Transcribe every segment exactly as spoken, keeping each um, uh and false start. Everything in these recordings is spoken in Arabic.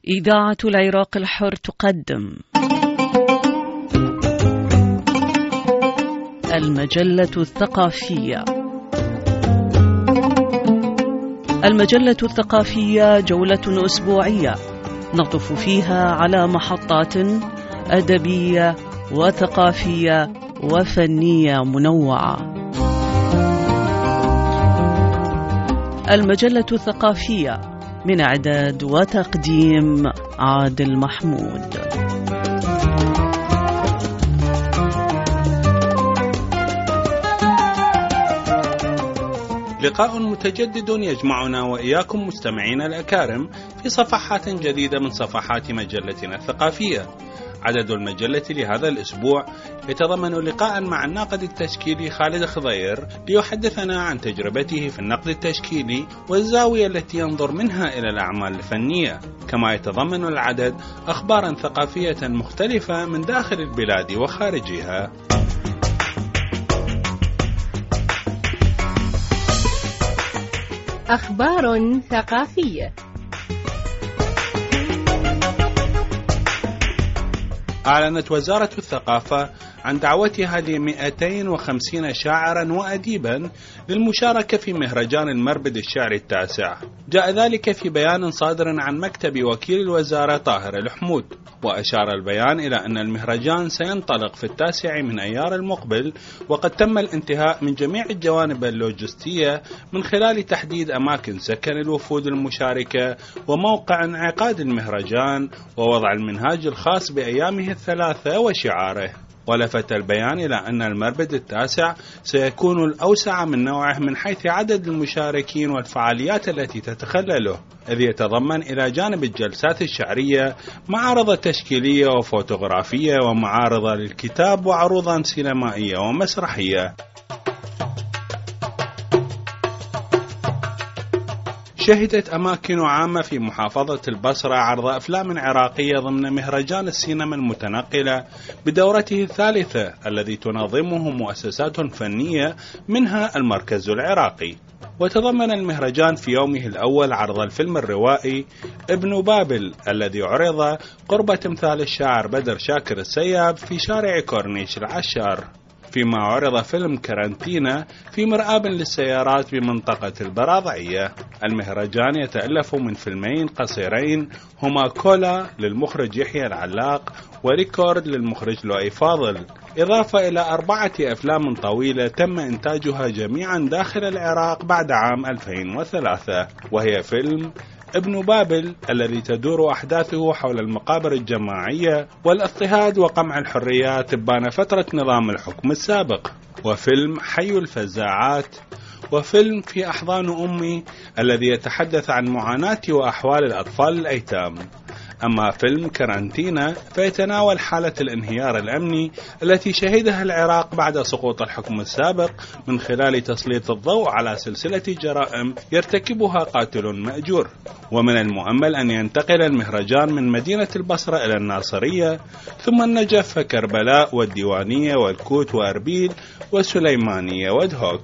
إذاعة العراق الحر تقدم المجلة الثقافية. المجلة الثقافية جولة أسبوعية نطف فيها على محطات أدبية وثقافية وفنية منوعة. المجلة الثقافية من إعداد وتقديم عادل محمود. لقاء متجدد يجمعنا وإياكم مستمعين الأكارم في صفحات جديدة من صفحات مجلتنا الثقافية. عدد المجلة لهذا الأسبوع يتضمن لقاء مع الناقد التشكيلي خالد خضير ليحدثنا عن تجربته في النقد التشكيلي والزاوية التي ينظر منها إلى الأعمال الفنية، كما يتضمن العدد أخبارا ثقافية مختلفة من داخل البلاد وخارجها. أخبار ثقافية. أعلنت وزارة الثقافة عن دعوتها ل مئتين وخمسين شاعرا وأديبا للمشاركة في مهرجان المربد الشعري التاسع. جاء ذلك في بيان صادر عن مكتب وكيل الوزارة طاهر الحمود، وأشار البيان إلى أن المهرجان سينطلق في التاسع من أيار المقبل، وقد تم الانتهاء من جميع الجوانب اللوجستية من خلال تحديد أماكن سكن الوفود المشاركة وموقع انعقاد المهرجان ووضع المنهاج الخاص بأيامه الثلاثة وشعاره. ولفت البيان إلى أن المربد التاسع سيكون الأوسع من نوعه من حيث عدد المشاركين والفعاليات التي تتخلله، إذ يتضمن إلى جانب الجلسات الشعرية معارض تشكيلية وفوتوغرافية ومعارض للكتاب وعروضا سينمائية ومسرحية. شهدت أماكن عامة في محافظة البصرة عرض أفلام عراقية ضمن مهرجان السينما المتنقلة بدورته الثالثة الذي تنظمه مؤسسات فنية منها المركز العراقي. وتضمن المهرجان في يومه الأول عرض الفيلم الروائي ابن بابل الذي عرض قرب تمثال الشاعر بدر شاكر السياب في شارع كورنيش العشار، فيما عرض فيلم كارانتينا في مرآب للسيارات بمنطقة البراضعية. المهرجان يتألف من فيلمين قصيرين هما كولا للمخرج يحيى العلاق وريكورد للمخرج لؤي فاضل، إضافة إلى أربعة أفلام طويلة تم إنتاجها جميعا داخل العراق بعد عام ألفين وثلاثة، وهي فيلم ابن بابل الذي تدور أحداثه حول المقابر الجماعية والاضطهاد وقمع الحريات تبان فترة نظام الحكم السابق، وفيلم حي الفزاعات، وفيلم في أحضان أمي الذي يتحدث عن معاناة وأحوال الأطفال الأيتام. أما فيلم كارانتينا فيتناول حالة الانهيار الأمني التي شهدها العراق بعد سقوط الحكم السابق من خلال تسليط الضوء على سلسلة جرائم يرتكبها قاتل مأجور. ومن المؤمل أن ينتقل المهرجان من مدينة البصرة إلى الناصرية ثم النجف وكربلاء والديوانية والكوت وأربيل والسليمانية ودهوك.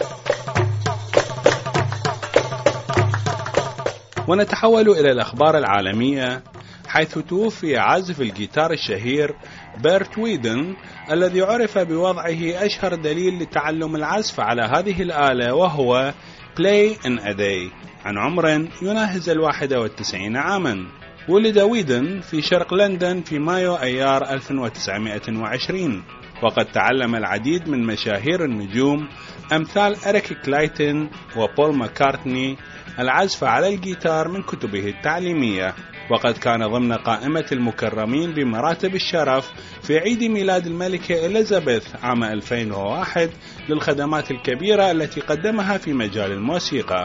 ونتحول إلى الأخبار العالمية، حيث توفي عازف الجيتار الشهير بيرت ويدن الذي عرف بوضعه أشهر دليل لتعلم العزف على هذه الآلة، وهو Play in a Day، عن عمر يناهز الواحدة والتسعين عاما. ولد ويدن في شرق لندن في مايو أيار ألف وتسعمائة وعشرين، وقد تعلم العديد من مشاهير النجوم أمثال إريك كلايتن وبول ماكارتني العزف على الجيتار من كتبه التعليمية، وقد كان ضمن قائمة المكرمين بمراتب الشرف في عيد ميلاد الملكة إليزابيث عام ألفين وواحد للخدمات الكبيرة التي قدمها في مجال الموسيقى.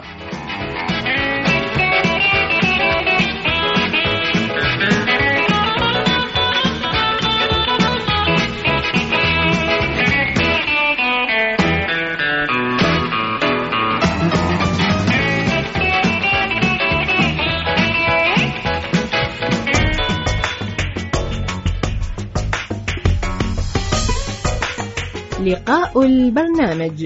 لقاء البرنامج.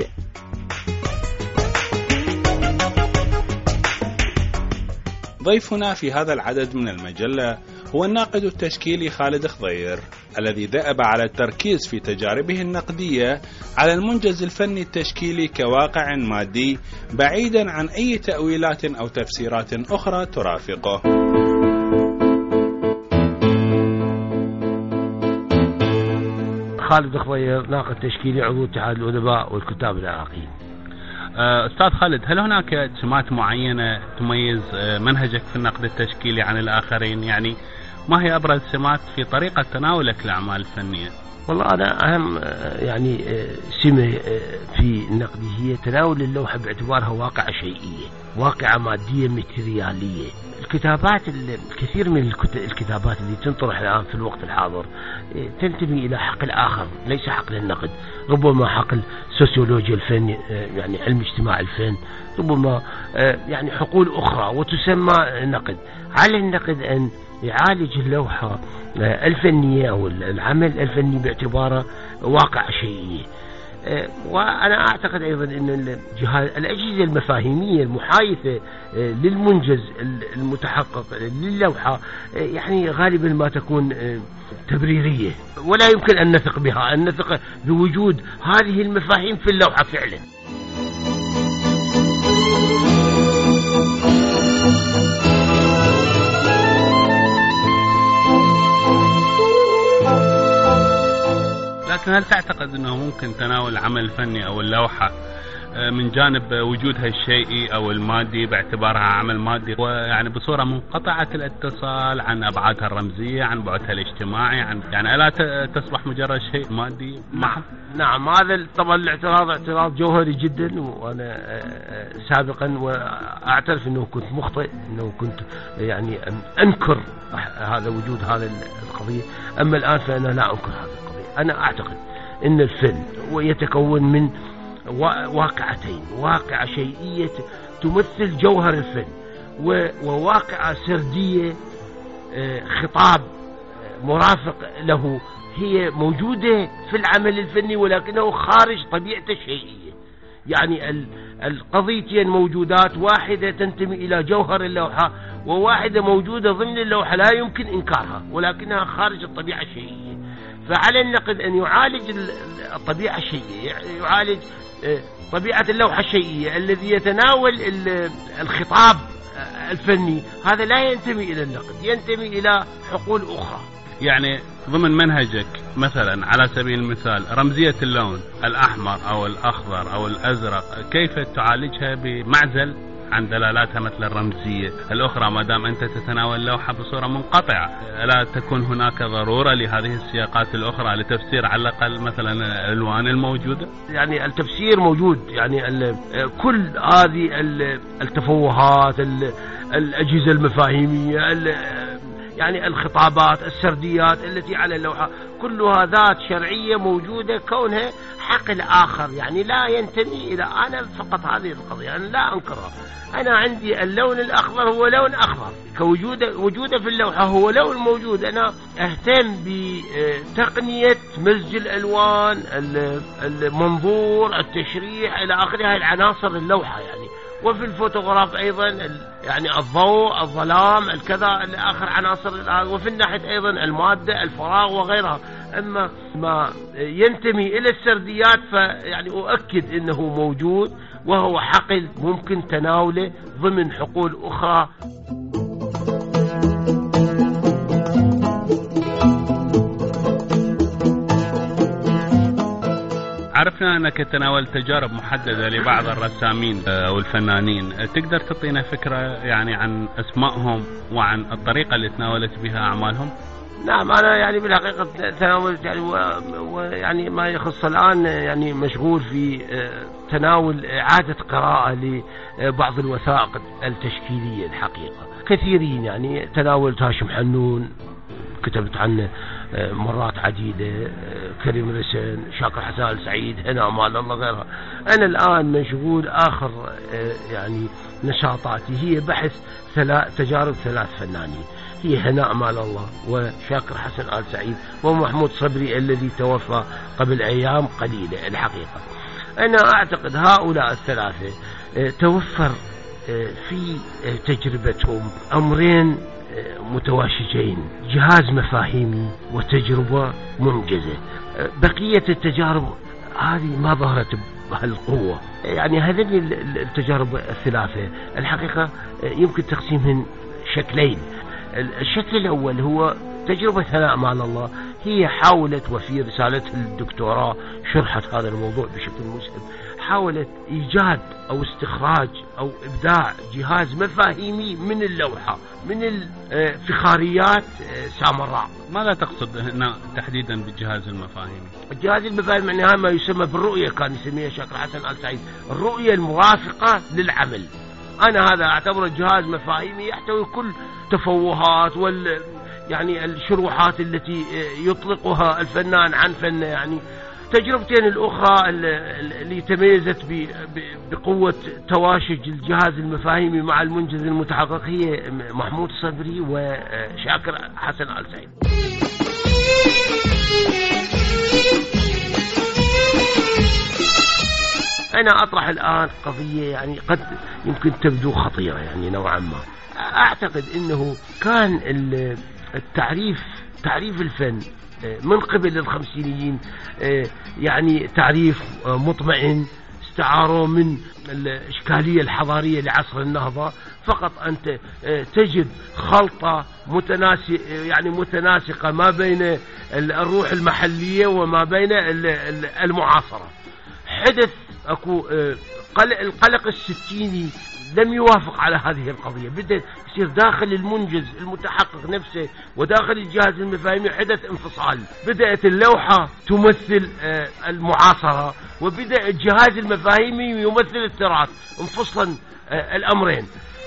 ضيفنا في هذا العدد من المجلة هو الناقد التشكيلي خالد خضير، الذي دأب على التركيز في تجاربه النقدية على المنجز الفني التشكيلي كواقع مادي، بعيدا عن أي تأويلات أو تفسيرات أخرى ترافقه. خالد خضير، ناقد تشكيلي، عضو اتحاد الأدباء والكتاب العراقيين. أستاذ خالد، هل هناك سمات معينة تميز منهجك في النقد التشكيلي عن الآخرين؟ يعني ما هي أبرز سمات في طريقة تناولك للأعمال الفنية؟ والله أنا أهم يعني سمة في نقدي هي تناول اللوحة باعتبارها واقعة شيئية، واقعة مادية ماتيريالية. الكتابات الكثير من الكتابات اللي تنطرح الآن في الوقت الحاضر تنتمي إلى حقل آخر ليس حقل النقد، ربما حقل سوسيولوجيا الفن، يعني علم اجتماع الفن، ربما يعني حقول أخرى وتسمى نقد. على النقد أن يعالج اللوحة الفنية أو العمل الفني باعتباره واقع شيئي. وأنا أعتقد أيضا أن الأجهزة المفاهيمية المحايثة للمنجز المتحقق للوحة يعني غالبا ما تكون تبريرية، ولا يمكن أن نثق بها، أن نثق بوجود هذه المفاهيم في اللوحة فعلا. لكن هل تعتقد أنه ممكن تناول العمل الفني أو اللوحة من جانب وجودها الشيئي أو المادي باعتبارها عمل مادي، ويعني بصورة منقطعة الاتصال عن أبعادها الرمزية، عن بعدها الاجتماعي، عن يعني ألا تصبح مجرد شيء مادي؟ نعم نعم هذا طبعا الاعتراض اعتراض جوهري جدا، وأنا سابقا وأعترف أنه كنت مخطئ، أنه كنت يعني أنكر هذا وجود هذا القضية. أما الآن فأنا لا أنكر هذا القضية. أنا أعتقد أن الفن يتكون من واقعتين، واقعة شيئية تمثل جوهر الفن، وواقعة سردية خطاب مرافق له هي موجودة في العمل الفني ولكنه خارج طبيعته الشيئية. يعني القضيتين موجودات، واحدة تنتمي إلى جوهر اللوحة وواحدة موجودة ضمن اللوحة لا يمكن إنكارها ولكنها خارج الطبيعة الشيئية. فعلى النقد أن يعالج الطبيعة الشيئية، يعالج طبيعة اللوحة الشيئية الذي يتناول الخطاب الفني، هذا لا ينتمي إلى النقد، ينتمي إلى حقول أخرى. يعني ضمن منهجك مثلا على سبيل المثال رمزية اللون الأحمر أو الأخضر أو الأزرق، كيف تعالجها بمعزل عن دلالاتها مثل الرمزية الأخرى ما دام أنت تتناول اللوحة بصورة منقطعة؟ لا تكون هناك ضرورة لهذه السياقات الأخرى لتفسير على الأقل مثلا الألوان الموجودة؟ يعني التفسير موجود، يعني كل هذه التفوهات، الأجهزة المفاهيمية، يعني الخطابات، السرديات التي على اللوحة، كلها ذات شرعية موجودة كونها حقل آخر، يعني لا ينتمي إلى أنا فقط هذه القضية، أنا لا أنكرها. أنا عندي اللون الأخضر هو لون أخضر كوجوده وجوده في اللوحة هو لون موجود. أنا أهتم بتقنية مزج الألوان، المنظور، التشريح إلى آخره، هاي العناصر اللوحة يعني. وفي الفوتوغراف أيضا يعني الضوء، الظلام، الكذا، آخر عناصر. وفي الناحية أيضا المادة، الفراغ وغيرها. أما ما ينتمي إلى السرديات فيعني أؤكد أنه موجود وهو حقل ممكن تناوله ضمن حقول أخرى. عرفنا أنك تناولت تجارب محددة لبعض الرسامين أو الفنانين، تقدر تعطينا فكرة يعني عن أسمائهم وعن الطريقة اللي تناولت بها أعمالهم؟ نعم أنا يعني بالحقيقة تناولت يعني ويعني ما يخص الآن يعني مشغول في تناول إعادة قراءة لبعض الوثائق التشكيلية الحقيقة. كثيرين يعني تناولت هاشم حنون، كتبت عنه مرات عديدة، كريم رسن، شاكر حسن آل سعيد، هنا مال الله غيرها. أنا الآن مشغول آخر يعني نشاطاتي هي بحث ثلاث تجارب ثلاث فنانين، هي هناء مال الله وشاكر حسن آل سعيد ومحمود صبري الذي توفى قبل أيام قليلة. الحقيقة أنا أعتقد هؤلاء الثلاثة توفر في تجربتهم أمرين متواشجين، جهاز مفاهيمي وتجربة منجزة. بقية التجارب هذه ما ظهرت بهالقوة. يعني هذه التجارب الثلاثة الحقيقة يمكن تقسيمهن شكلين. الشكل الأول هو تجربة ثناء مع الله، هي حاولت وفي رسالتها الدكتوراه شرحت هذا الموضوع بشكل مسهب، حاولت إيجاد أو استخراج أو إبداع جهاز مفاهيمي من اللوحة، من الفخاريات سامراء. ماذا تقصد هنا تحديدا بالجهاز المفاهيمي؟ الجهاز المفاهيمي معناها ما يسمى بالرؤية، كان يسميها شاكر حسن آل سعيد الرؤية المرافقة للعمل. أنا هذا أعتبره جهاز مفاهيمي يحتوي كل تفوهات وال يعني الشروحات التي يطلقها الفنان عن فنه. يعني تجربتين الأخرى اللي تميزت بقوة تواشج الجهاز المفاهيمي مع المنجز المتحقق هي محمود صبري وشاكر حسن آل سعيد. أنا أطرح الآن قضية يعني قد يمكن تبدو خطيرة يعني نوعا ما. أعتقد أنه كان التعريف تعريف الفن من قبل الخمسينيين يعني تعريف مطمئن، استعاروا من الإشكالية الحضارية لعصر النهضة. فقط أنت تجد خلطة متناسقة يعني متناسقة ما بين الروح المحلية وما بين المعاصرة. حدث أكو القلق الستيني لم يوافق على هذه القضية، بدأ يصير داخل المنجز المتحقق نفسه وداخل الجهاز المفاهيمي حدث انفصال. بدأت اللوحة تمثل المعاصرة وبدأ الجهاز المفاهيمي يمثل التراث، انفصلا الأمرين.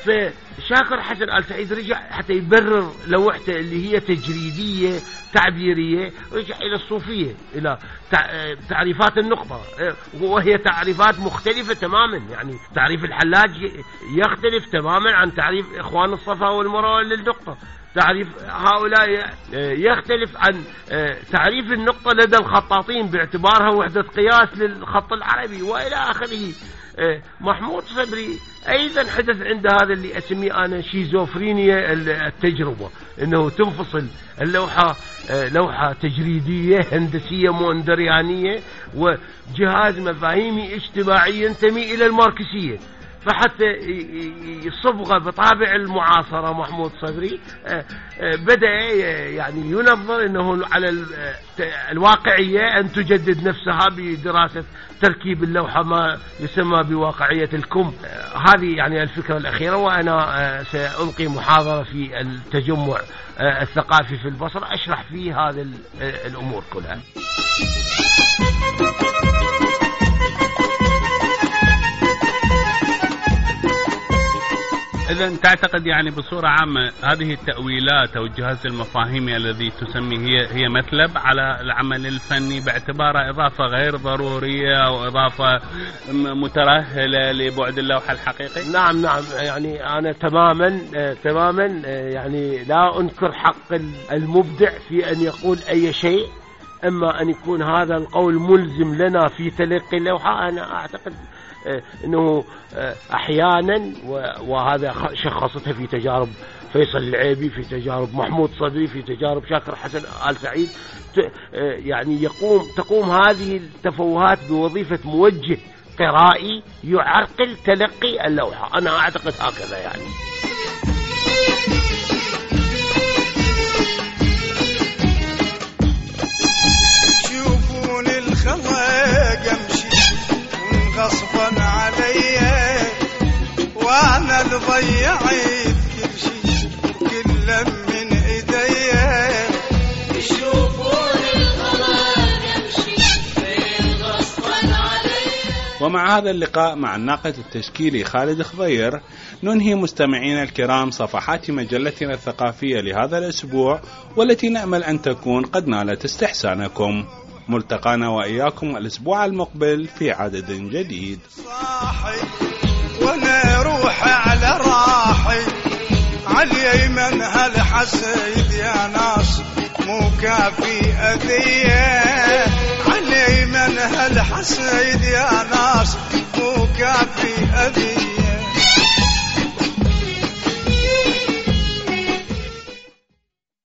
فشاكر حسن آل سعيد رجع حتى يبرر لوحته اللي هي تجريدية تعبيرية، رجع إلى الصوفية، إلى تعريفات النقطة، وهي تعريفات مختلفة تماما. يعني تعريف الحلاج يختلف تماما عن تعريف إخوان الصفا والمروة للنقطة، تعريف هؤلاء يختلف عن تعريف النقطة لدى الخطاطين باعتبارها وحدة قياس للخط العربي وإلى آخره. محمود صبري أيضا حدث عند هذا اللي أسميه أنا شيزوفرينيا التجربة، أنه تنفصل اللوحة لوحة تجريدية هندسية موندريانية وجهاز مفاهيمي اجتماعي ينتمي إلى الماركسية. فحتى يصبغ بطابع المعاصرة محمود صبري بدأ يعني ينظر أنه على الواقعية أن تجدد نفسها بدراسة تركيب اللوحة ما يسمى بواقعية الكم. هذه يعني الفكرة الأخيرة، وأنا سألقي محاضرة في التجمع الثقافي في البصرة أشرح فيه هذه الأمور كلها. إذا تعتقد يعني بصورة عامة هذه التأويلات أو الجهاز المفاهيمي الذي تسميه هي هي مثلب على العمل الفني باعتبارها إضافة غير ضرورية أو إضافة مترهلة لبعد اللوحة الحقيقي؟ نعم نعم يعني أنا تماما تماما يعني لا أنكر حق المبدع في أن يقول أي شيء، أما أن يكون هذا القول ملزم لنا في تلقي اللوحة أنا أعتقد أنه أحيانا، وهذا شخصتها في تجارب فيصل العيبي، في تجارب محمود صبري، في تجارب شاكر حسن آل سعيد، يعني يقوم تقوم هذه التفوهات بوظيفة موجه قرائي يعرقل تلقي اللوحة. أنا أعتقد هكذا يعني. شوفوني الخواق امشي غصبا علي وانا اللي ضيعت كل شيء كله من ايدي. شوفوني الخواق امشي غصبا علي. ومع هذا اللقاء مع الناقد التشكيلي خالد خضير ننهي مستمعينا الكرام صفحات مجلتنا الثقافية لهذا الأسبوع، والتي نأمل أن تكون قد نالت استحسانكم. ملتقانا وإياكم الأسبوع المقبل في عدد جديد. صاحي وانا روحي على راحي على يمن هالحسيد يا ناس مو كافي أذية. على يمن هالحسيد يا ناس مو كافي أذية.